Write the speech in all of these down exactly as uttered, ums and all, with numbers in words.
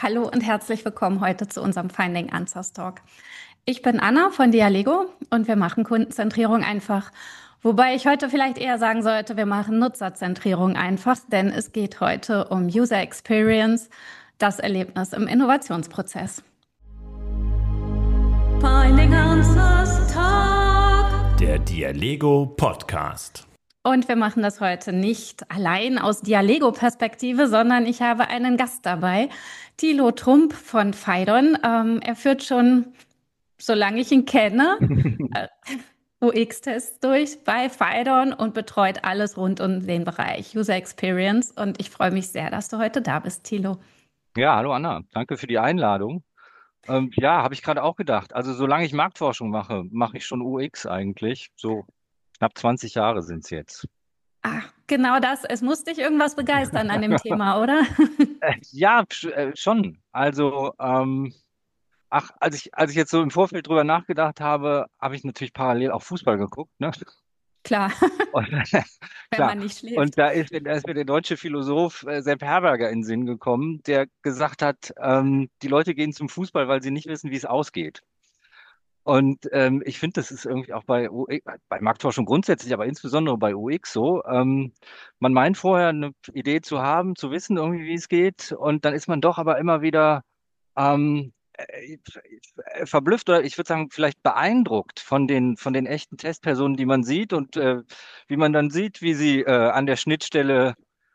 Hallo und herzlich willkommen heute zu unserem Finding Answers Talk. Ich bin Anna von Dialego und wir machen Kundenzentrierung einfach. Wobei ich heute vielleicht eher sagen sollte, wir machen Nutzerzentrierung einfach, denn es geht heute um User Experience, das Erlebnis im Innovationsprozess. Finding Answers Talk. Der Dialego Podcast. Und wir machen das heute nicht allein aus Dialego-Perspektive, sondern ich habe einen Gast dabei, Thilo Trump von Phaidon. Ähm, er führt schon, solange ich ihn kenne, äh, U X-Tests durch bei Phaidon und betreut alles rund um den Bereich User Experience. Und ich freue mich sehr, dass du heute da bist, Thilo. Ja, hallo Anna, danke für die Einladung. Ähm, ja, habe ich gerade auch gedacht. Also solange ich Marktforschung mache, mache ich schon U X eigentlich. So knapp zwanzig Jahre sind es jetzt. Ah, genau das. Es muss dich irgendwas begeistern an dem Thema, oder? Äh, ja, sch- äh, schon. Also, ähm, ach, als ich, als ich jetzt so im Vorfeld drüber nachgedacht habe, habe ich natürlich parallel auch Fußball geguckt, ne? Klar, Und, wenn klar. man nicht schläft. Und da ist, mir- da ist mir der deutsche Philosoph äh, Sepp Herberger in den Sinn gekommen, der gesagt hat, ähm, die Leute gehen zum Fußball, weil sie nicht wissen, wie es ausgeht. Und ähm, ich finde, das ist irgendwie auch bei U X, bei Marktforschung grundsätzlich, aber insbesondere bei U X so. Ähm, man meint vorher eine Idee zu haben, zu wissen irgendwie, wie es geht, und dann ist man doch aber immer wieder ähm, äh, äh, verblüfft oder ich würde sagen vielleicht beeindruckt von den von den echten Testpersonen, die man sieht und äh, wie man dann sieht, wie sie äh, an der Schnittstelle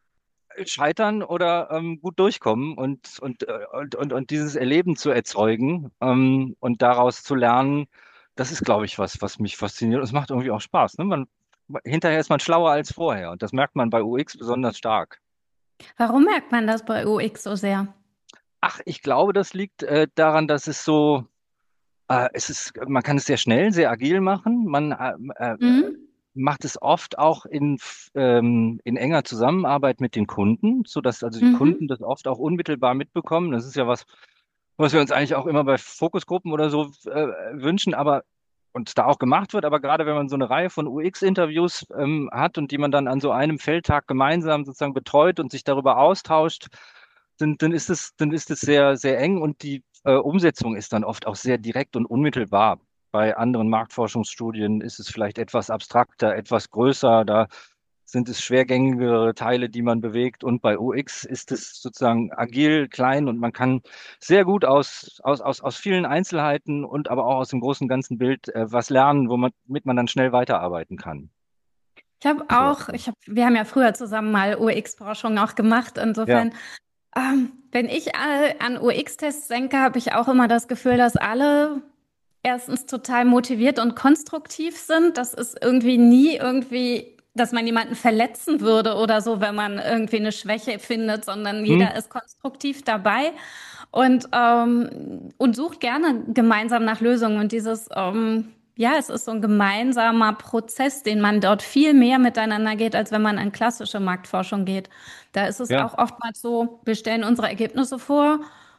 scheitern oder ähm, gut durchkommen und, und, äh, und, und, und dieses Erleben zu erzeugen ähm, und daraus zu lernen, das ist, glaube ich, was, was mich fasziniert. Und es macht irgendwie auch Spaß. Ne? Man, hinterher ist man schlauer als vorher und das merkt man bei U X besonders stark. Warum merkt man das bei U X so sehr? Ach, ich glaube, das liegt äh, daran, dass es so, äh, es ist, man kann es sehr schnell, sehr agil machen. Man äh, äh, Mhm. macht es oft auch in, ähm, in enger Zusammenarbeit mit den Kunden, sodass also die Mhm. Kunden das oft auch unmittelbar mitbekommen. Das ist ja was, was wir uns eigentlich auch immer bei Fokusgruppen oder so äh, wünschen, aber und da auch gemacht wird. Aber gerade wenn man so eine Reihe von U X-Interviews ähm, hat und die man dann an so einem Feldtag gemeinsam sozusagen betreut und sich darüber austauscht, dann, dann ist es, dann ist es sehr, sehr eng und die äh, Umsetzung ist dann oft auch sehr direkt und unmittelbar. Bei anderen Marktforschungsstudien ist es vielleicht etwas abstrakter, etwas größer. Da sind es schwergängigere Teile, die man bewegt. Und bei U X ist es sozusagen agil, klein und man kann sehr gut aus, aus, aus, aus vielen Einzelheiten und aber auch aus dem großen ganzen Bild äh, was lernen, womit man dann schnell weiterarbeiten kann. Ich habe So. auch, ich hab, wir haben ja früher zusammen mal U X-Forschung auch gemacht. Ja, Insofern, ähm, wenn ich äh, an U X-Tests denke, habe ich auch immer das Gefühl, dass alle erstens total motiviert und konstruktiv sind. Das ist irgendwie nie irgendwie, dass man jemanden verletzen würde oder so, wenn man irgendwie eine Schwäche findet, sondern hm, jeder ist konstruktiv dabei und, ähm, und sucht gerne gemeinsam nach Lösungen. Und dieses, ähm, ja, es ist so ein gemeinsamer Prozess, den man dort viel mehr miteinander geht, als wenn man in klassische Marktforschung geht. Da ist es ja. auch oftmals so, wir stellen unsere Ergebnisse vor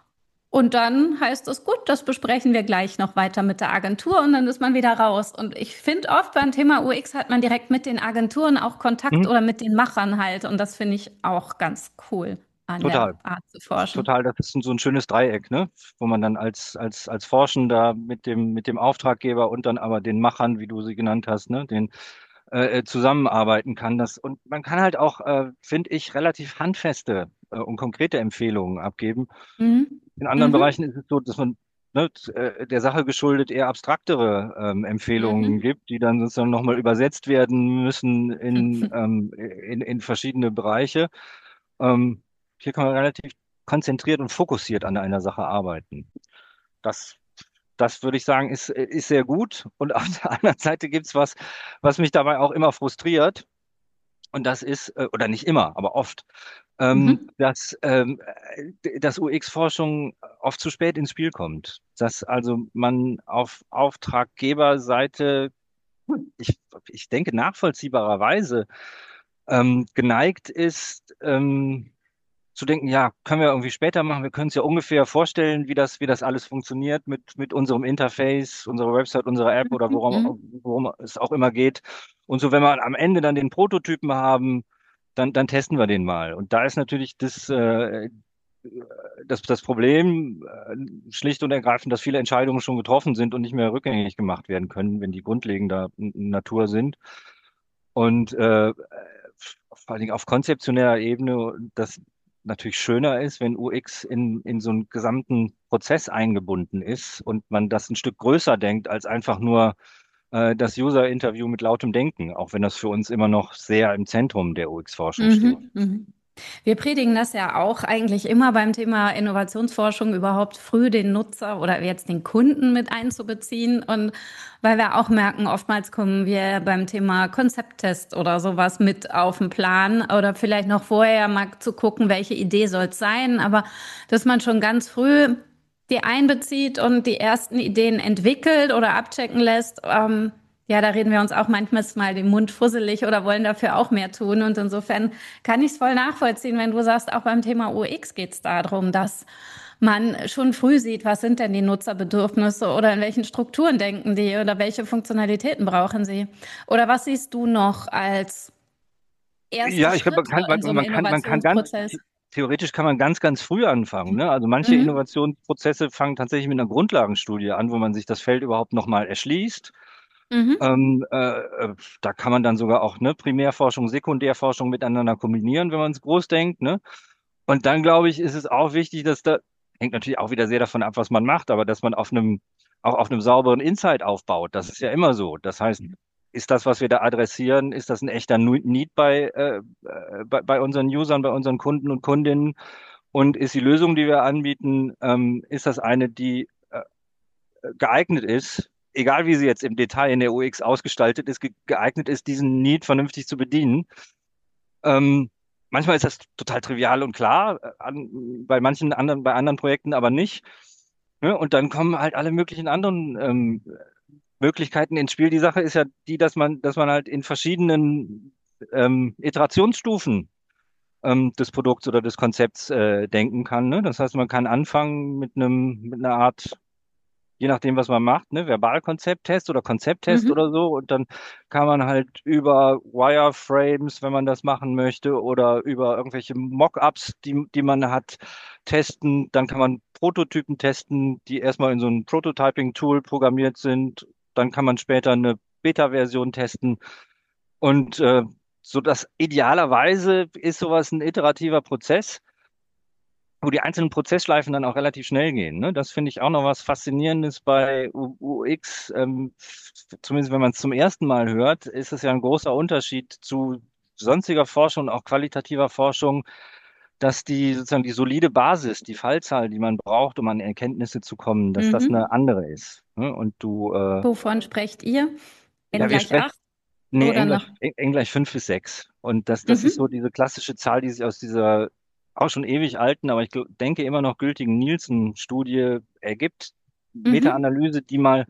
und dann heißt es, gut, das besprechen wir gleich noch weiter mit der Agentur und dann ist man wieder raus. Und ich finde oft beim Thema U X hat man direkt mit den Agenturen auch Kontakt Hm, oder mit den Machern halt. Und das finde ich auch ganz cool an der total. Art zu forschen. Total, das ist so ein schönes Dreieck, ne? Wo man dann als, als, als Forschender mit dem, mit dem Auftraggeber und dann aber den Machern, wie du sie genannt hast, ne? Den äh, äh, zusammenarbeiten kann. Das, und man kann halt auch, äh, finde ich, relativ handfeste äh, und konkrete Empfehlungen abgeben. Mhm. In anderen Mhm. Bereichen ist es so, dass man ne, t- äh, der Sache geschuldet eher abstraktere ähm, Empfehlungen Mhm. gibt, die dann sozusagen nochmal übersetzt werden müssen in, ähm, in, in verschiedene Bereiche. Ähm, hier kann man relativ konzentriert und fokussiert an einer Sache arbeiten. Das, das würde ich sagen, ist, ist sehr gut. Und auf der anderen Seite gibt's was, was mich dabei auch immer frustriert. Und das ist, äh, oder nicht immer, aber oft, ähm, Mhm. dass, ähm, äh, dass U X-Forschung oft zu spät ins Spiel kommt. Dass also man auf Auftraggeberseite, ich, ich denke nachvollziehbarerweise, ähm, geneigt ist, ähm, zu denken, ja, können wir irgendwie später machen. Wir können es ja ungefähr vorstellen, wie das, wie das alles funktioniert mit, mit unserem Interface, unserer Website, unserer App oder Mhm. worum, worum es auch immer geht. Und so, wenn wir am Ende dann den Prototypen haben, dann, dann testen wir den mal. Und da ist natürlich das, äh, das, das Problem äh, schlicht und ergreifend, dass viele Entscheidungen schon getroffen sind und nicht mehr rückgängig gemacht werden können, wenn die grundlegender N- Natur sind. Und äh, vor allen Dingen auf konzeptioneller Ebene, das natürlich schöner ist, wenn U X in, in so einen gesamten Prozess eingebunden ist und man das ein Stück größer denkt als einfach nur äh, das User-Interview mit lautem Denken, auch wenn das für uns immer noch sehr im Zentrum der U X-Forschung steht. Mhm, mhm. Wir predigen das ja auch eigentlich immer beim Thema Innovationsforschung, überhaupt früh den Nutzer oder jetzt den Kunden mit einzubeziehen. Und weil wir auch merken, oftmals kommen wir beim Thema Konzepttest oder sowas mit auf den Plan oder vielleicht noch vorher mal zu gucken, welche Idee soll es sein. Aber dass man schon ganz früh die einbezieht und die ersten Ideen entwickelt oder abchecken lässt, ähm, ja, da reden wir uns auch manchmal mal den Mund fusselig oder wollen dafür auch mehr tun. Und insofern kann ich es voll nachvollziehen, wenn du sagst, auch beim Thema U X geht es darum, dass man schon früh sieht, was sind denn die Nutzerbedürfnisse oder in welchen Strukturen denken die oder welche Funktionalitäten brauchen sie. Oder was siehst du noch als erste Ja, ich glaube, man Schritte kann, man, in so einem man kann, man kann ganz, Innovationsprozess? theoretisch kann man ganz, ganz früh anfangen, ne? Also manche Mhm. Innovationsprozesse fangen tatsächlich mit einer Grundlagenstudie an, wo man sich das Feld überhaupt nochmal erschließt. Mhm. Ähm, äh, äh, da kann man dann sogar auch, ne, Primärforschung, Sekundärforschung miteinander kombinieren, wenn man es groß denkt, ne? Und dann, glaube ich, ist es auch wichtig, dass da, hängt natürlich auch wieder sehr davon ab, was man macht, aber dass man auf einem, auch auf einem sauberen Insight aufbaut. Das ist ja immer so. Das heißt, ist das, was wir da adressieren, ist das ein echter Nu- Need bei, äh, äh, bei, bei unseren Usern, bei unseren Kunden und Kundinnen? Und ist die Lösung, die wir anbieten, ähm, ist das eine, die äh, geeignet ist, egal wie sie jetzt im Detail in der U X ausgestaltet ist, ge geeignet ist, diesen Need vernünftig zu bedienen? Ähm, manchmal ist das total trivial und klar, äh, an, bei manchen anderen, bei anderen Projekten aber nicht. Ne? Und dann kommen halt alle möglichen anderen ähm, Möglichkeiten ins Spiel. Die Sache ist ja die, dass man, dass man halt in verschiedenen ähm, Iterationsstufen ähm, des Produkts oder des Konzepts äh, denken kann. Ne? Das heißt, man kann anfangen mit einem, mit einer Art, je nachdem, was man macht, ne, Verbalkonzepttest oder Konzepttest oder Mhm. so. Und dann kann man halt über Wireframes, wenn man das machen möchte, oder über irgendwelche Mockups, die, die man hat, testen. Dann kann man Prototypen testen, die erstmal in so ein Prototyping-Tool programmiert sind. Dann kann man später eine Beta-Version testen. Und äh, so dass idealerweise ist sowas ein iterativer Prozess, wo die einzelnen Prozessschleifen dann auch relativ schnell gehen. Ne? Das finde ich auch noch was Faszinierendes bei U UX. Ähm, zumindest wenn man es zum ersten Mal hört, ist es ja ein großer Unterschied zu sonstiger Forschung und auch qualitativer Forschung, dass die sozusagen die solide Basis, die Fallzahl, die man braucht, um an Erkenntnisse zu kommen, dass das eine Mhm. andere ist. Ne? Und du, äh, Wovon sprecht ihr? N ja, wir gleich sprechen, acht nee, oder N noch? gleich, N gleich fünf bis sechs. Und das, das ist so Mhm. diese klassische Zahl, die sich aus dieser auch schon ewig alten, aber ich gl- denke immer noch gültigen Nielsen-Studie ergibt. Mhm. Meta-Analyse, die mal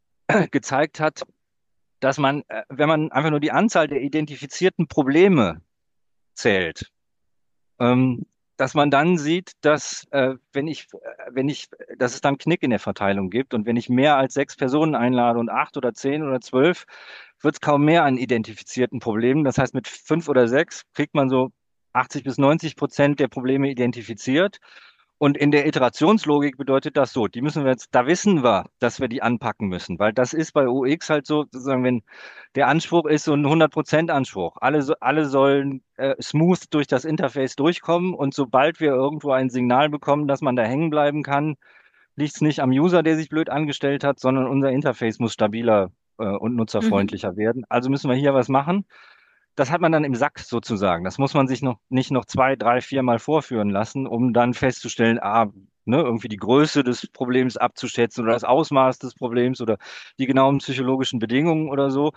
gezeigt hat, dass man, äh, wenn man einfach nur die Anzahl der identifizierten Probleme zählt, ähm, dass man dann sieht, dass äh, wenn ich, äh, wenn ich, dass es dann Knick in der Verteilung gibt und wenn ich mehr als sechs Personen einlade und acht oder zehn oder zwölf, wird es kaum mehr an identifizierten Problemen. Das heißt, mit fünf oder sechs kriegt man so achtzig bis neunzig Prozent der Probleme identifiziert. Und in der Iterationslogik bedeutet das so, die müssen wir jetzt, da wissen wir, dass wir die anpacken müssen, weil das ist bei U X halt so, sozusagen, wenn der Anspruch ist so ein hundert Prozent Anspruch. Alle, so- alle sollen äh, smooth durch das Interface durchkommen und sobald wir irgendwo ein Signal bekommen, dass man da hängen bleiben kann, liegt es nicht am User, der sich blöd angestellt hat, sondern unser Interface muss stabiler äh, und Mhm. nutzerfreundlicher werden. Also müssen wir hier was machen. Das hat man dann im Sack sozusagen. Das muss man sich noch nicht noch zwei, drei, vier Mal vorführen lassen, um dann festzustellen, ah, ne, irgendwie die Größe des Problems abzuschätzen oder das Ausmaß des Problems oder die genauen psychologischen Bedingungen oder so.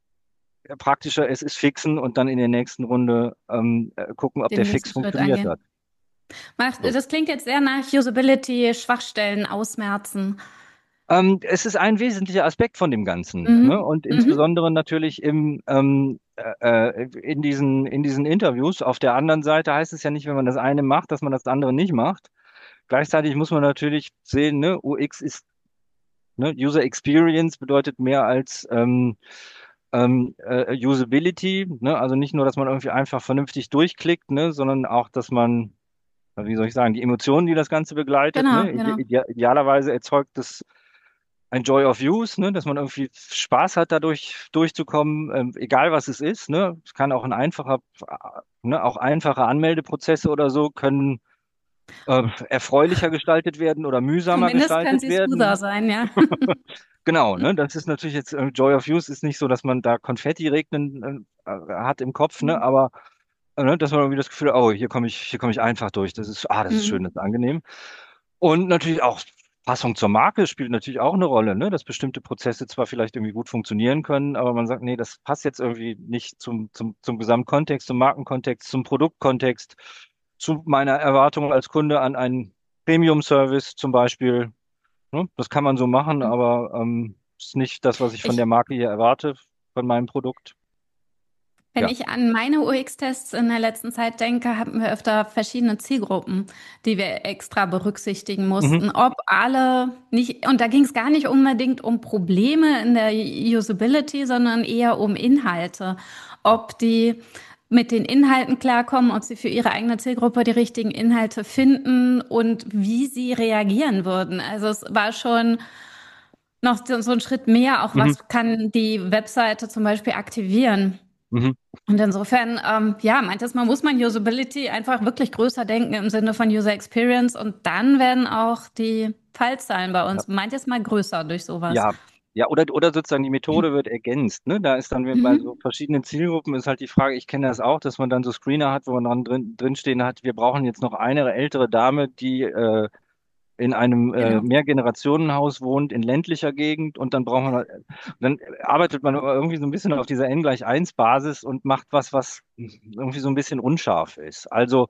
Praktischer ist es fixen und dann in der nächsten Runde ähm, äh, gucken, ob Den der Fix nächsten Schritt funktioniert hat. angehen. Macht, So. das klingt jetzt sehr nach Usability, Schwachstellen ausmerzen. Ähm, es ist ein wesentlicher Aspekt von dem Ganzen, ne? Mhm. Und Mhm. insbesondere natürlich im, ähm, äh, äh, in diesen, in diesen Interviews. Auf der anderen Seite heißt es ja nicht, wenn man das eine macht, dass man das andere nicht macht. Gleichzeitig muss man natürlich sehen, ne? U X ist, ne? User Experience bedeutet mehr als ähm, ähm, äh, Usability, ne? Also nicht nur, dass man irgendwie einfach vernünftig durchklickt, ne? Sondern auch, dass man wie soll ich sagen, die Emotionen, die das Ganze begleitet, Genau, ne? Ide genau. ide idealerweise erzeugt das ein Joy of Use, ne? Dass man irgendwie Spaß hat, dadurch durchzukommen, ähm, egal was es ist, ne? Es kann auch ein einfacher, äh, ne? Auch einfache Anmeldeprozesse oder so können äh, erfreulicher gestaltet werden oder mühsamer Zumindest können gestaltet sie smoother werden. sein, ja. Genau, ne? Das ist natürlich jetzt äh, Joy of Use ist nicht so, dass man da Konfetti regnen äh, äh, hat im Kopf, ne? Mhm. Aber äh, ne? Dass man irgendwie das Gefühl hat, oh, hier komme ich, hier komme ich einfach durch. Das ist, ah, das ist schön, Mhm. das ist angenehm. Und natürlich auch Passung zur Marke spielt natürlich auch eine Rolle, ne? Dass bestimmte Prozesse zwar vielleicht irgendwie gut funktionieren können, aber man sagt, nee, das passt jetzt irgendwie nicht zum, zum, zum Gesamtkontext, zum Markenkontext, zum Produktkontext, zu meiner Erwartung als Kunde an einen Premium-Service zum Beispiel. Ne? Das kann man so machen, aber ähm, ist nicht das, was ich von der Ich, Marke hier erwarte, von meinem Produkt. Wenn Ja. ich an meine U X-Tests in der letzten Zeit denke, hatten wir öfter verschiedene Zielgruppen, die wir extra berücksichtigen Mhm. mussten. Ob alle nicht, und da ging es gar nicht unbedingt um Probleme in der Usability, sondern eher um Inhalte. Ob die mit den Inhalten klarkommen, ob sie für ihre eigene Zielgruppe die richtigen Inhalte finden und wie sie reagieren würden. Also es war schon noch so so ein Schritt mehr, auch Mhm. was kann die Webseite zum Beispiel aktivieren. Mhm. Und insofern, ähm, ja, manches Mal muss man Usability einfach wirklich größer denken im Sinne von User Experience und dann werden auch die Fallzahlen bei Ja. uns manches Mal größer durch sowas. Ja, ja, oder, oder sozusagen die Methode wird ergänzt, ne? Da ist dann bei so Mhm. verschiedenen Zielgruppen ist halt die Frage, ich kenne das auch, dass man dann so Screener hat, wo man dran drin, drinstehen hat, wir brauchen jetzt noch eine ältere Dame, die äh, in einem äh, Genau. Mehrgenerationenhaus wohnt, in ländlicher Gegend und dann braucht man, halt- dann arbeitet man irgendwie so ein bisschen auf dieser N gleich eins Basis und macht was, was irgendwie so ein bisschen unscharf ist. Also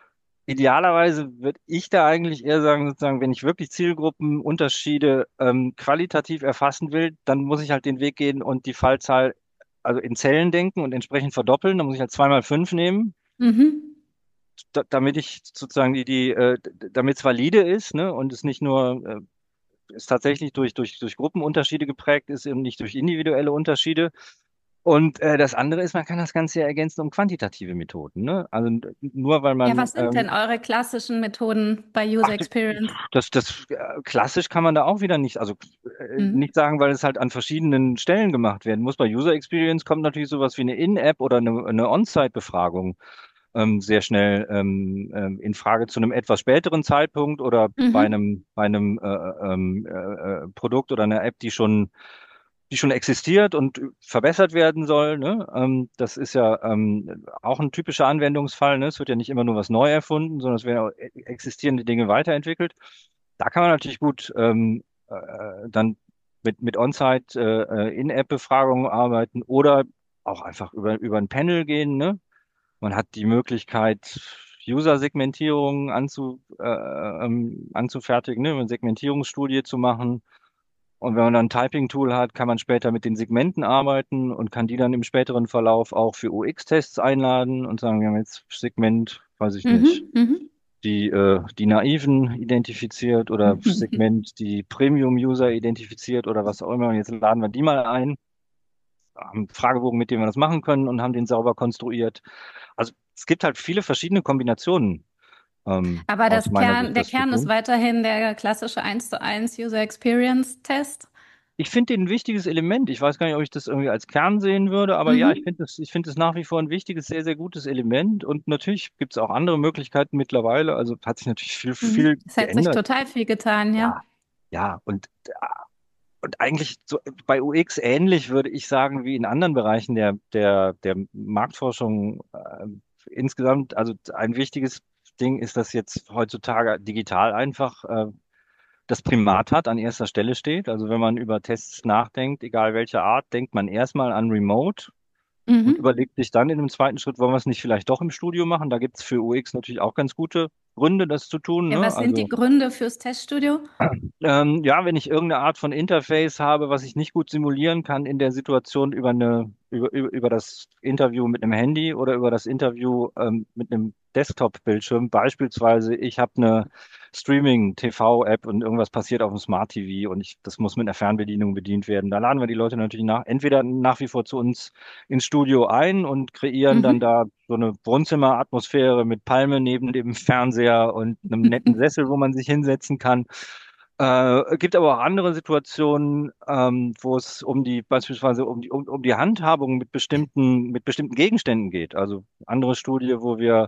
idealerweise würde ich da eigentlich eher sagen, sozusagen, wenn ich wirklich Zielgruppenunterschiede ähm, qualitativ erfassen will, dann muss ich halt den Weg gehen und die Fallzahl, also in Zellen denken und entsprechend verdoppeln. Dann muss ich halt zwei mal fünf nehmen, Mhm. da, damit ich sozusagen die, die, äh, damit es valide ist, ne, und es nicht nur äh, es tatsächlich durch, durch, durch Gruppenunterschiede geprägt ist und nicht durch individuelle Unterschiede. Und äh, das andere ist, man kann das Ganze ja ergänzen um quantitative Methoden, ne? Also n- nur weil Ja, man was sind denn ähm, eure klassischen Methoden bei User ach, Experience? das, das äh, klassisch kann man da auch wieder nicht, also äh, Mhm. nicht sagen, weil es halt an verschiedenen Stellen gemacht werden muss. Bei User Experience kommt natürlich sowas wie eine In-App oder eine, eine On-Site-Befragung ähm, sehr schnell ähm, ähm, in Frage zu einem etwas späteren Zeitpunkt oder bei Mhm. einem, bei einem äh, ähm, äh, äh, Produkt oder einer App, die schon die schon existiert und verbessert werden soll. Ne? Ähm, das ist ja ähm, auch ein typischer Anwendungsfall. Ne? Es wird ja nicht immer nur was neu erfunden, sondern es werden auch e- existierende Dinge weiterentwickelt. Da kann man natürlich gut ähm, äh, dann mit, mit On-Site äh, äh, In-App-Befragungen arbeiten oder auch einfach über, über ein Panel gehen. Ne? Man hat die Möglichkeit, User-Segmentierung anzu, äh, ähm, anzufertigen, ne? Eine Segmentierungsstudie zu machen. Und wenn man dann ein Typing-Tool hat, kann man später mit den Segmenten arbeiten und kann die dann im späteren Verlauf auch für U X-Tests einladen und sagen, wir haben jetzt Segment, weiß ich nicht, Mhm. Mhm. die, äh, die Naiven identifiziert oder Segment, die Premium-User identifiziert oder was auch immer. Und jetzt laden wir die mal ein, haben einen Fragebogen, mit dem wir das machen können und haben den sauber konstruiert. Also es gibt halt viele verschiedene Kombinationen, ähm, Aber aus das meiner Kern, Sicht, der das zu Kern ist tun. weiterhin der klassische eins zu eins User Experience Test. Ich finde den ein wichtiges Element. Ich weiß gar nicht, ob ich das irgendwie als Kern sehen würde, aber ja, ich Mhm. finde es, ich finde es nach wie vor ein wichtiges, sehr, sehr gutes Element. Und natürlich gibt es auch andere Möglichkeiten mittlerweile. Also hat sich natürlich viel, Mhm. viel Es hat sich geändert. total viel getan, ja. Ja, ja. Und, und eigentlich so bei U X ähnlich würde ich sagen, wie in anderen Bereichen der, der, der Marktforschung äh, insgesamt. Also ein wichtiges Ding ist, dass jetzt heutzutage digital einfach äh, das Primat hat, an erster Stelle steht. Also wenn man über Tests nachdenkt, egal welcher Art, denkt man erstmal an Remote und Mhm. überlegt sich dann in einem zweiten Schritt, wollen wir es nicht vielleicht doch im Studio machen? Da gibt es für U X natürlich auch ganz gute Gründe, das zu tun. Ja, Ne? was sind die Also Gründe fürs Teststudio? ähm, ja, wenn ich irgendeine Art von Interface habe, was ich nicht gut simulieren kann in der Situation über eine, über, über, über das Interview mit einem Handy oder über das Interview ähm, mit einem Desktop-Bildschirm. Beispielsweise, ich habe eine Streaming-T V-App und irgendwas passiert auf dem Smart T V und ich, das muss mit einer Fernbedienung bedient werden. Da laden wir die Leute natürlich nach, entweder nach wie vor zu uns ins Studio ein und kreieren dann Mhm. da so eine Wohnzimmeratmosphäre mit Palme neben dem Fernseher und einem netten Sessel, wo man sich hinsetzen kann. Äh, gibt aber auch andere Situationen, ähm, wo es um die, beispielsweise um die, um, um die Handhabung mit bestimmten, mit bestimmten Gegenständen geht. Also andere Studie, wo wir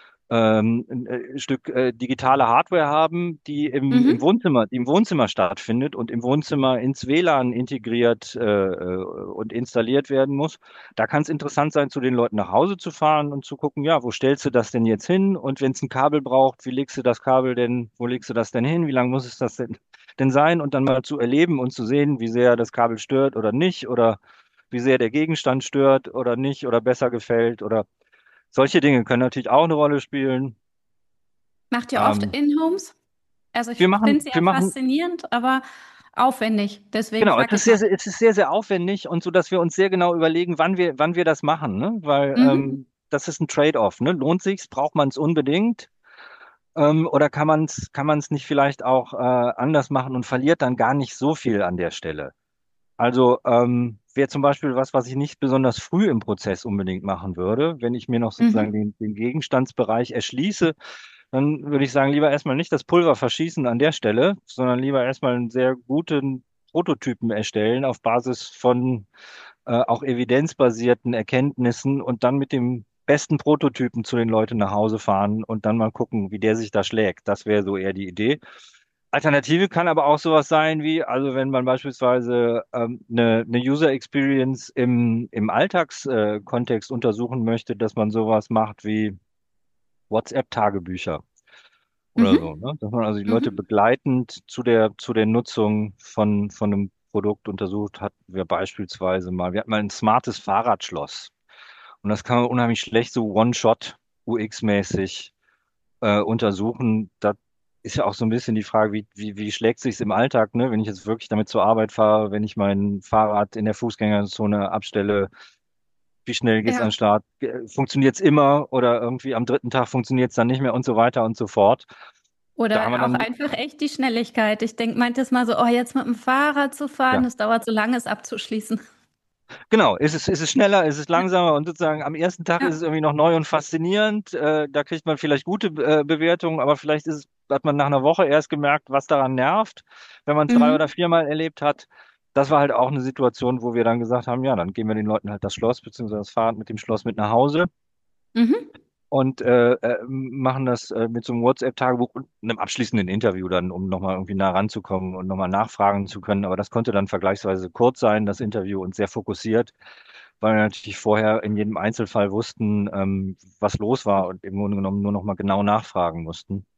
ähm, ein äh, Stück äh, digitale Hardware haben, die im, im Mhm. Wohnzimmer, die im Wohnzimmer stattfindet und im Wohnzimmer ins W L A N integriert äh, äh, und installiert werden muss. Da kann es interessant sein, zu den Leuten nach Hause zu fahren und zu gucken, ja, wo stellst du das denn jetzt hin? Und wenn es ein Kabel braucht, wie legst du das Kabel denn, wo legst du das denn hin? Wie lang muss es das denn, denn sein? Und dann mal zu erleben und zu sehen, wie sehr das Kabel stört oder nicht oder wie sehr der Gegenstand stört oder nicht oder besser gefällt oder solche Dinge können natürlich auch eine Rolle spielen. Macht ihr oft Ähm, In-Homes? Also ich wir machen, finde es ja wir machen, faszinierend, aber aufwendig. Deswegen genau, es frage ist ich sehr, mal. sehr, es ist sehr, sehr aufwendig und so, dass wir uns sehr genau überlegen, wann wir, wann wir das machen, ne? Weil Mhm. ähm, das ist ein Trade-off, ne? Lohnt sich's? Braucht man es unbedingt? Ähm, oder kann man es, kann man es nicht vielleicht auch äh, anders machen und verliert dann gar nicht so viel an der Stelle? Also ähm, wäre zum Beispiel was, was ich nicht besonders früh im Prozess unbedingt machen würde, wenn ich mir noch sozusagen Mhm. den, den Gegenstandsbereich erschließe. Dann würde ich sagen, lieber erstmal nicht das Pulver verschießen an der Stelle, sondern lieber erstmal einen sehr guten Prototypen erstellen auf Basis von äh, auch evidenzbasierten Erkenntnissen und dann mit dem besten Prototypen zu den Leuten nach Hause fahren und dann mal gucken, wie der sich da schlägt. Das wäre so eher die Idee. Alternative kann aber auch sowas sein wie, also wenn man beispielsweise ähm, eine, eine User Experience im, im Alltagskontext äh, Kontext untersuchen möchte, dass man sowas macht wie WhatsApp-Tagebücher oder so, Mhm. ne? Dass man also die Leute Mhm. begleitend zu der, zu der Nutzung von, von einem Produkt untersucht, hatten wir beispielsweise mal, wir hatten mal ein smartes Fahrradschloss. Und das kann man unheimlich schlecht so One-Shot U X-mäßig äh, untersuchen. Da ist ja auch so ein bisschen die Frage, wie, wie, wie schlägt sich's im Alltag, ne? Wenn ich jetzt wirklich damit zur Arbeit fahre, wenn ich mein Fahrrad in der Fußgängerzone abstelle, wie schnell geht's an den Ja. Start? Funktioniert es immer oder irgendwie am dritten Tag funktioniert es dann nicht mehr und so weiter und so fort. Da haben wir Oder auch dann, einfach echt die Schnelligkeit. Ich denke manches Mal so, oh, jetzt mit dem Fahrrad zu fahren, ja, das dauert so lange, es abzuschließen. genau, ist es, ist es schneller, ist es langsamer und sozusagen am ersten Tag ist Ja. es irgendwie noch neu und faszinierend. Äh, da kriegt man vielleicht gute äh, Bewertungen, aber vielleicht ist es, hat man nach einer Woche erst gemerkt, was daran nervt, wenn man es drei oder Mhm. viermal erlebt hat. Das war halt auch eine Situation, wo wir dann gesagt haben, ja, dann geben wir den Leuten halt das Schloss beziehungsweise das Fahrrad mit dem Schloss mit nach Hause Mhm. und äh, äh, machen das äh, mit so einem WhatsApp-Tagebuch und einem abschließenden Interview dann, um nochmal irgendwie nah ranzukommen und nochmal nachfragen zu können. Aber das konnte dann vergleichsweise kurz sein, das Interview, und sehr fokussiert, weil wir natürlich vorher in jedem Einzelfall wussten, ähm, was los war und im Grunde genommen nur nochmal genau nachfragen mussten.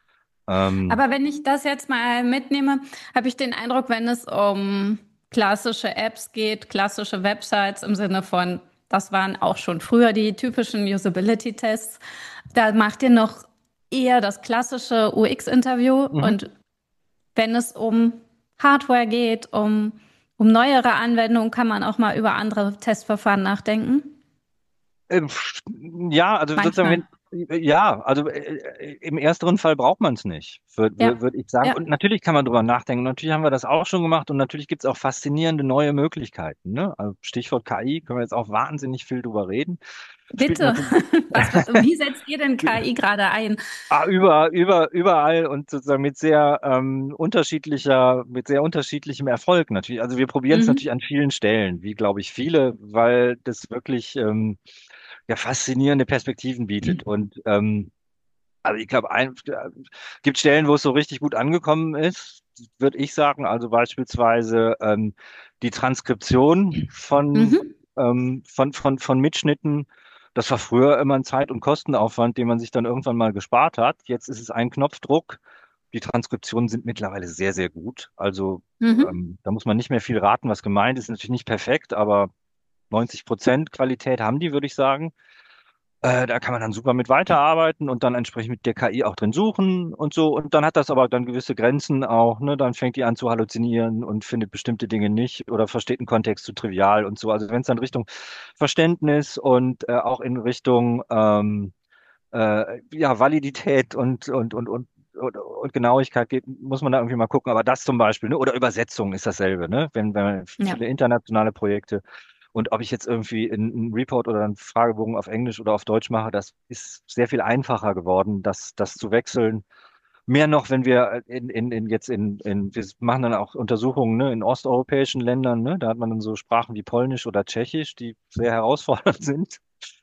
Ähm, Aber wenn ich das jetzt mal mitnehme, habe ich den Eindruck, wenn es um klassische Apps geht, klassische Websites im Sinne von, das waren auch schon früher die typischen Usability-Tests, da macht ihr noch eher das klassische U X-Interview. mhm. Und wenn es um Hardware geht, um, um neuere Anwendungen, kann man auch mal über andere Testverfahren nachdenken. Ähm, Ja, also sozusagen, Manchmal. wenn, ja, also äh, äh, im ersteren Fall braucht man es nicht, würde würd, Ja, würd ich sagen. ja. Und natürlich kann man drüber nachdenken. Natürlich haben wir das auch schon gemacht und natürlich gibt es auch faszinierende neue Möglichkeiten. Ne? Also Stichwort K I, können wir jetzt auch wahnsinnig viel drüber reden. Spielt Bitte. natürlich Was, wie setzt ihr denn K I gerade ein? ah, über, über, überall und sozusagen mit sehr ähm, unterschiedlicher, mit sehr unterschiedlichem Erfolg natürlich. Also wir probieren es natürlich Mhm. an vielen Stellen, wie glaube ich viele, weil das wirklich ähm, ja, faszinierende Perspektiven bietet. Und ähm, also ich glaube, ein, äh, gibt Stellen, wo es so richtig gut angekommen ist, würde ich sagen. Also beispielsweise ähm, die Transkription von, Mhm. ähm, von, von, von Mitschnitten. Das war früher immer ein Zeit- und Kostenaufwand, den man sich dann irgendwann mal gespart hat. Jetzt ist es ein Knopfdruck. Die Transkriptionen sind mittlerweile sehr, sehr gut. Also Mhm. ähm, da muss man nicht mehr viel raten, was gemeint ist. Natürlich nicht perfekt, aber neunzig Prozent Qualität haben die, würde ich sagen. Äh, da kann man dann super mit weiterarbeiten und dann entsprechend mit der K I auch drin suchen und so. Und dann hat das aber dann gewisse Grenzen auch, ne? Dann fängt die an zu halluzinieren und findet bestimmte Dinge nicht oder versteht einen Kontext zu trivial und so. Also wenn es dann Richtung Verständnis und äh, auch in Richtung ähm, äh, ja, Validität und, und, und, und, und, und Genauigkeit geht, muss man da irgendwie mal gucken. Aber das zum Beispiel, ne? Oder Übersetzung ist dasselbe, ne? Wenn, wenn man Ja. viele internationale Projekte. Und ob ich jetzt irgendwie einen Report oder einen Fragebogen auf Englisch oder auf Deutsch mache, das ist sehr viel einfacher geworden, das, das zu wechseln. Mehr noch, wenn wir in, in, in jetzt in, in, wir machen dann auch Untersuchungen, ne, in osteuropäischen Ländern, ne, da hat man dann so Sprachen wie Polnisch oder Tschechisch, die sehr herausfordernd sind.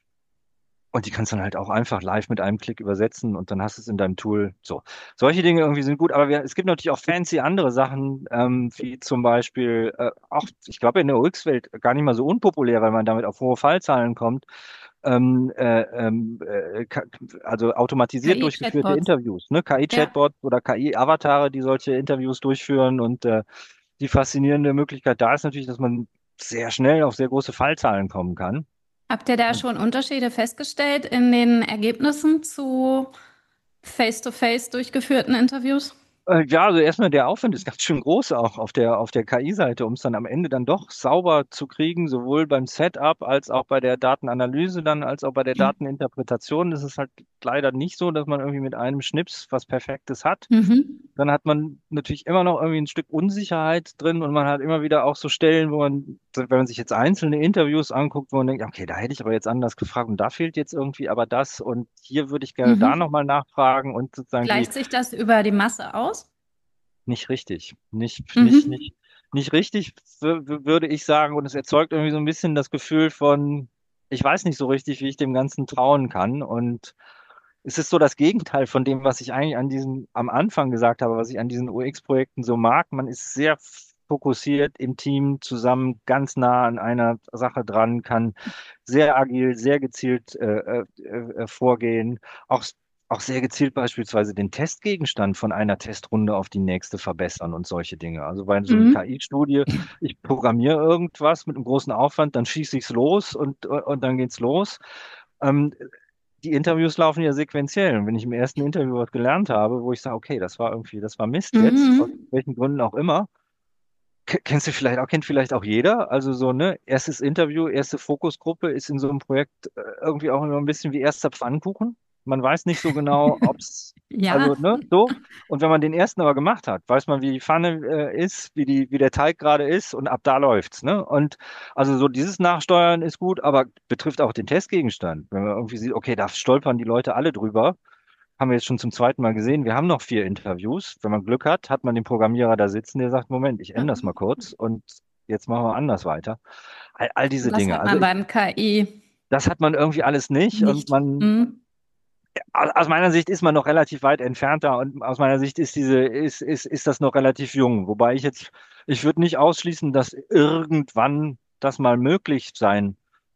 Und die kannst du dann halt auch einfach live mit einem Klick übersetzen und dann hast du es in deinem Tool. So, solche Dinge irgendwie sind gut, aber wir, es gibt natürlich auch fancy andere Sachen, ähm, wie zum Beispiel äh, auch, ich glaube in der U X-Welt gar nicht mal so unpopulär, weil man damit auf hohe Fallzahlen kommt. Ähm, äh, ähm, äh, K- also automatisiert durchgeführte K I-Chatbots. Interviews, ne? Ja. K I-Chatbots oder K I-Avatare, die solche Interviews durchführen und äh, die faszinierende Möglichkeit da ist natürlich, dass man sehr schnell auf sehr große Fallzahlen kommen kann. Habt ihr da schon Unterschiede festgestellt in den Ergebnissen zu face-to-face durchgeführten Interviews? Äh, Ja, also erstmal der Aufwand ist ganz schön groß auch auf der, auf der K I-Seite, um es dann am Ende dann doch sauber zu kriegen, sowohl beim Setup als auch bei der Datenanalyse dann, als auch bei der Dateninterpretation. Es ist halt leider nicht so, dass man irgendwie mit einem Schnips was Perfektes hat. Mhm. Dann hat man natürlich immer noch irgendwie ein Stück Unsicherheit drin und man hat immer wieder auch so Stellen, wo man, wenn man sich jetzt einzelne Interviews anguckt, wo man denkt, ja, okay, da hätte ich aber jetzt anders gefragt und da fehlt jetzt irgendwie aber das und hier würde ich gerne da Mhm. nochmal nachfragen und sozusagen die Gleicht sich das über die Masse aus? nicht richtig. Nicht, nicht, Mhm. nicht, nicht richtig, wür- wür- würde ich sagen. Und es erzeugt irgendwie so ein bisschen das Gefühl von, ich weiß nicht so richtig, wie ich dem Ganzen trauen kann. Und es ist so das Gegenteil von dem, was ich eigentlich an diesem, am Anfang gesagt habe, was ich an diesen U X-Projekten so mag. Man ist sehr fokussiert im Team zusammen, ganz nah an einer Sache dran, kann sehr agil, sehr gezielt äh, äh, äh, vorgehen. Auch auch sehr gezielt beispielsweise den Testgegenstand von einer Testrunde auf die nächste verbessern und solche Dinge. Also bei so einer Mhm. K I-Studie, ich programmiere irgendwas mit einem großen Aufwand, dann schieße ich es los und, und dann geht's los. Ähm, die Interviews laufen ja sequenziell. Und wenn ich im ersten Interview was gelernt habe, wo ich sage, okay, das war irgendwie, das war Mist jetzt, aus Mhm. welchen Gründen auch immer, K- kennst du vielleicht auch, kennt vielleicht auch jeder. Also so, ne, erstes Interview, erste Fokusgruppe ist in so einem Projekt äh, irgendwie auch immer ein bisschen wie erster Pfannkuchen. Man weiß nicht so genau, ob's, Ja. also, ne, so. Und wenn man den ersten aber gemacht hat, weiß man, wie die Pfanne äh, ist, wie die, wie der Teig gerade ist und ab da läuft's, ne? Und also so dieses Nachsteuern ist gut, aber betrifft auch den Testgegenstand. Wenn man irgendwie sieht, okay, da stolpern die Leute alle drüber, haben wir jetzt schon zum zweiten Mal gesehen. Wir haben noch vier Interviews. Wenn man Glück hat, hat man den Programmierer da sitzen, der sagt, Moment, ich ändere das mal kurz und jetzt machen wir anders weiter. All, all diese Das Dinge. hat Also man ich, beim K I das hat man irgendwie alles nicht und nicht. man, Mhm. aus meiner Sicht ist man noch relativ weit entfernt da und aus meiner Sicht ist diese, ist, ist, ist das noch relativ jung. Wobei ich jetzt, ich würde nicht ausschließen, dass irgendwann das mal möglich sein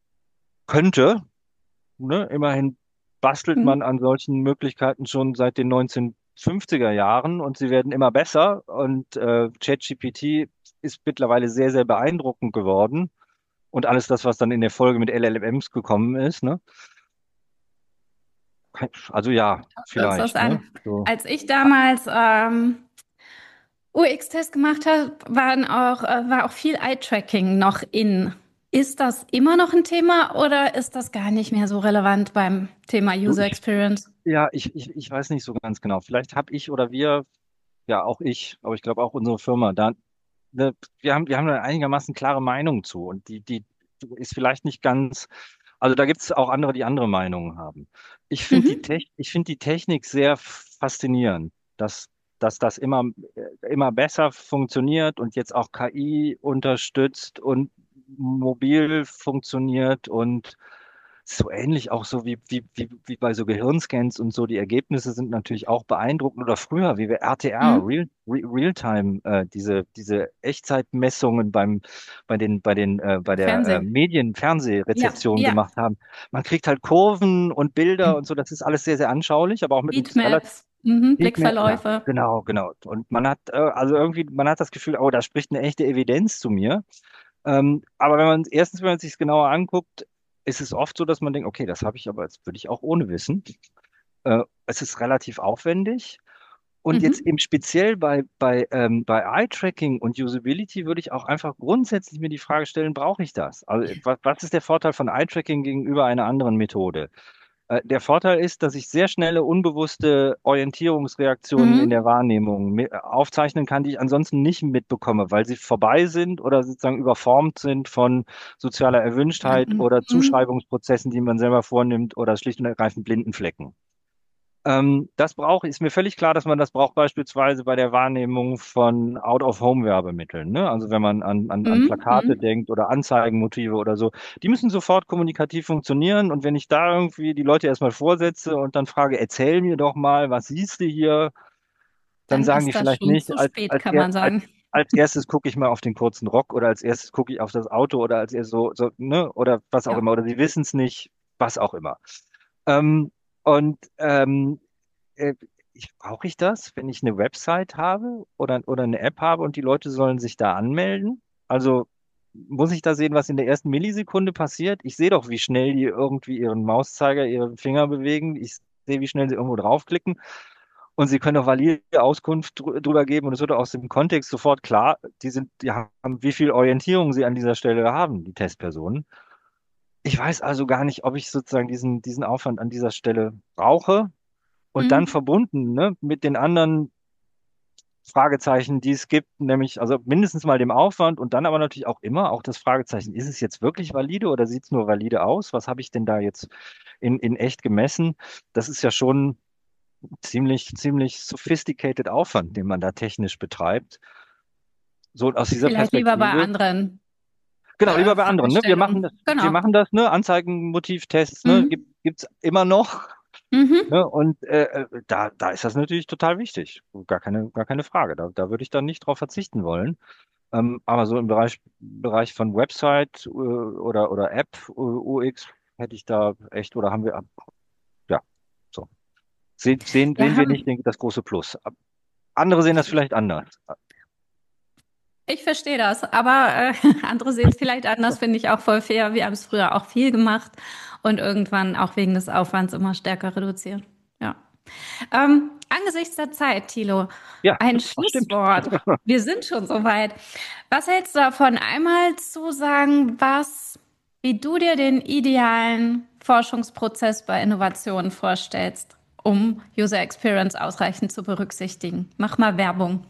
könnte. Ne? Immerhin bastelt man Mhm. an solchen Möglichkeiten schon seit den neunzehnhundertfünfziger Jahren und sie werden immer besser. Und äh, ChatGPT ist mittlerweile sehr, sehr beeindruckend geworden. Und alles das, was dann in der Folge mit L L Ms gekommen ist, ne? Also ja, Hört das vielleicht, ne? an. So. Als ich damals ähm, U X-Test gemacht habe, waren auch, äh, war auch viel Eye-Tracking noch in. Ist das immer noch ein Thema oder ist das gar nicht mehr so relevant beim Thema Du, User ich, Experience? ja, ich, ich, ich weiß nicht so ganz genau. Vielleicht habe ich oder wir, ja, auch ich, aber ich glaube auch unsere Firma, da, ne, wir haben, wir haben eine einigermaßen klare Meinung zu und die, die ist vielleicht nicht ganz, also da gibt es auch andere, die andere Meinungen haben. Ich finde die Mhm. Tech, ich finde die Technik sehr faszinierend, dass, dass das immer, äh, immer besser funktioniert und jetzt auch K I unterstützt und mobil funktioniert und so ähnlich auch so wie, wie, wie, wie bei so Gehirnscans und so. Die Ergebnisse sind natürlich auch beeindruckend. Oder früher, wie wir R T R, Mhm. Real, Re- Realtime, äh, diese, diese Echtzeitmessungen beim, bei den, bei den, äh, bei der äh, Fernsehen. Medien, Ja, Fernsehrezeption ja. gemacht haben. Man kriegt halt Kurven und Bilder und so. Das ist alles sehr, sehr anschaulich, aber auch mit einem relativ Heatmaps, mhm. Heatmap, ja, Blickverläufe. genau, genau. Und man hat, äh, also irgendwie, man hat das Gefühl, oh, da spricht eine echte Evidenz zu mir. Ähm, aber wenn man, erstens, wenn man sich es genauer anguckt, ist es oft so, dass man denkt, okay, das habe ich aber, das würde ich auch ohne wissen. Äh, es ist relativ aufwendig. Und jetzt Mhm. eben speziell bei, bei, ähm, bei Eye-Tracking und Usability würde ich auch einfach grundsätzlich mir die Frage stellen, brauche ich das? Also, was, was ist der Vorteil von Eye-Tracking gegenüber einer anderen Methode? Äh, Der Vorteil ist, dass ich sehr schnelle, unbewusste Orientierungsreaktionen in Mhm. der Wahrnehmung mi- aufzeichnen kann, die ich ansonsten nicht mitbekomme, weil sie vorbei sind oder sozusagen überformt sind von sozialer Erwünschtheit oder Mhm. Zuschreibungsprozessen, die man selber vornimmt oder schlicht und ergreifend blinden Flecken. Ähm, das brauche, ist mir völlig klar, dass man das braucht beispielsweise bei der Wahrnehmung von Out-of-Home-Werbemitteln. Ne? Also wenn man an, an, an Mhm. Plakate Mhm. denkt oder Anzeigenmotive oder so, die müssen sofort kommunikativ funktionieren. Und wenn ich da irgendwie die Leute erstmal vorsetze und dann frage, erzähl mir doch mal, was siehst du hier, dann Dann sagen die ist das vielleicht schon nicht, zu als, spät, als, kann er, man als, sagen. als erstes gucke ich mal auf den kurzen Rock oder als erstes gucke ich auf das Auto oder als erstes so, so, ne, oder was auch Ja. immer, oder sie wissen es nicht, was auch immer. Ähm, und ähm, äh, ich, brauche ich das, wenn ich eine Website habe oder, oder eine App habe und die Leute sollen sich da anmelden? Also muss ich da sehen, was in der ersten Millisekunde passiert? Ich sehe doch, wie schnell die irgendwie ihren Mauszeiger, ihre Finger bewegen. Ich sehe, wie schnell sie irgendwo draufklicken. Und sie können auch valide Auskunft drü- drüber geben. Und es wird aus dem Kontext sofort klar, die sind, die haben, wie viel Orientierung sie an dieser Stelle haben, die Testpersonen. Ich weiß also gar nicht, ob ich sozusagen diesen, diesen Aufwand an dieser Stelle brauche. Und dann Mhm. verbunden, ne, mit den anderen Fragezeichen, die es gibt, nämlich also mindestens mal dem Aufwand und dann aber natürlich auch immer auch das Fragezeichen, ist es jetzt wirklich valide oder sieht es nur valide aus? Was habe ich denn da jetzt in, in echt gemessen? Das ist ja schon ziemlich, ziemlich sophisticated Aufwand, den man da technisch betreibt. So aus dieser Vielleicht lieber bei Perspektive. anderen Genau, äh, lieber bei anderen, ne? Wir machen Fragestellungen. das, wir Genau. machen das, ne? Anzeigenmotivtests, ne? Mhm. Gibt, gibt's immer noch. Mhm. Ne? Und äh, äh, da, da ist das natürlich total wichtig. Gar keine, gar keine Frage. Da, da würde ich dann nicht drauf verzichten wollen. Ähm, aber so im Bereich, Bereich von Website äh, oder, oder App äh, U X hätte ich da echt, oder haben wir, ja, so. Sehen, sehen, Wir sehen wir nicht, haben denke ich, das große Plus. Andere sehen das vielleicht anders. Ich verstehe das, aber äh, andere sehen es vielleicht anders, finde ich auch voll fair. Wir haben es früher auch viel gemacht und irgendwann auch wegen des Aufwands immer stärker reduziert. Ja. Ähm, angesichts der Zeit, Thilo, Ja, ein das stimmt. Schlusswort. Wir sind schon soweit. Was hältst du davon, einmal zu sagen, was, wie du dir den idealen Forschungsprozess bei Innovationen vorstellst, um User Experience ausreichend zu berücksichtigen? Mach mal Werbung.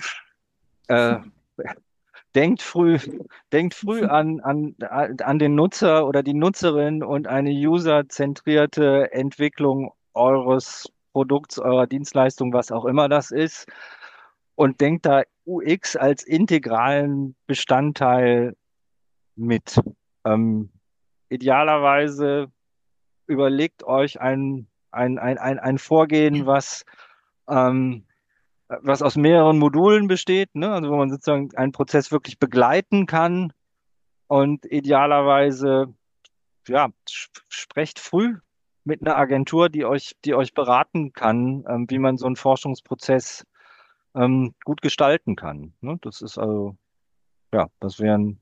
Äh, denkt früh, denkt früh an, an, an den Nutzer oder die Nutzerin und eine userzentrierte Entwicklung eures Produkts, eurer Dienstleistung, was auch immer das ist. Und denkt da U X als integralen Bestandteil mit. Ähm, idealerweise überlegt euch ein, ein, ein, ein, ein Vorgehen, was ähm, was aus mehreren Modulen besteht, ne? Also wo man sozusagen einen Prozess wirklich begleiten kann und idealerweise, ja, sp- sprecht früh mit einer Agentur, die euch, die euch beraten kann, ähm, wie man so einen Forschungsprozess ähm, gut gestalten kann. Ne? Das ist also, ja, das wären,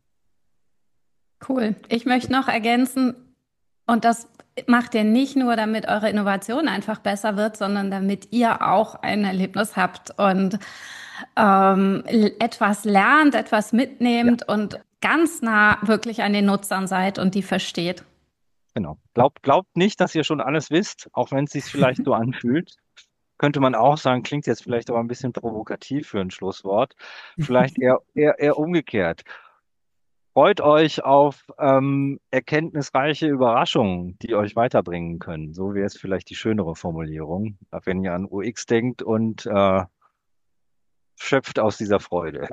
Cool. Ich möchte noch ergänzen, und das macht ihr nicht nur, damit eure Innovation einfach besser wird, sondern damit ihr auch ein Erlebnis habt und ähm, etwas lernt, etwas ja, mitnehmt und ganz nah wirklich an den Nutzern seid und die versteht. genau. Glaubt, glaubt nicht, dass ihr schon alles wisst, auch wenn es sich vielleicht so anfühlt. Könnte man auch sagen, klingt jetzt vielleicht aber ein bisschen provokativ für ein Schlusswort. Vielleicht eher, eher, eher umgekehrt. Freut euch auf ähm, erkenntnisreiche Überraschungen, die euch weiterbringen können. So wäre es vielleicht die schönere Formulierung, wenn ihr an U X denkt und äh, schöpft aus dieser Freude.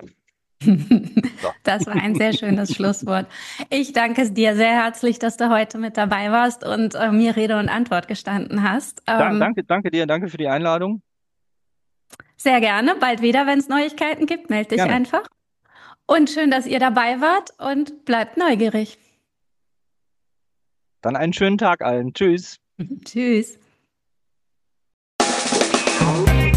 So. Das war ein sehr schönes Schlusswort. Ich danke dir sehr herzlich, dass du heute mit dabei warst und äh, mir Rede und Antwort gestanden hast. Da, Ähm, danke, danke dir, danke für die Einladung. sehr gerne. Bald wieder, wenn es Neuigkeiten gibt, melde dich Gerne. einfach. Und schön, dass ihr dabei wart und bleibt neugierig. Dann einen schönen Tag allen. Tschüss. Tschüss.